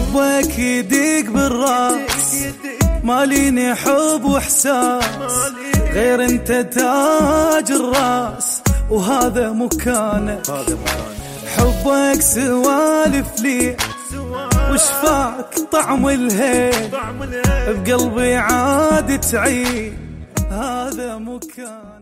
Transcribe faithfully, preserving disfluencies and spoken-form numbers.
حبك يديق بالراس، ماليني حب واحساس غير انت تاج الراس وهذا مكانك. حبك سوالف لي وشفاك طعم الهيل، بقلبي عاد تعيد هذا مكانك.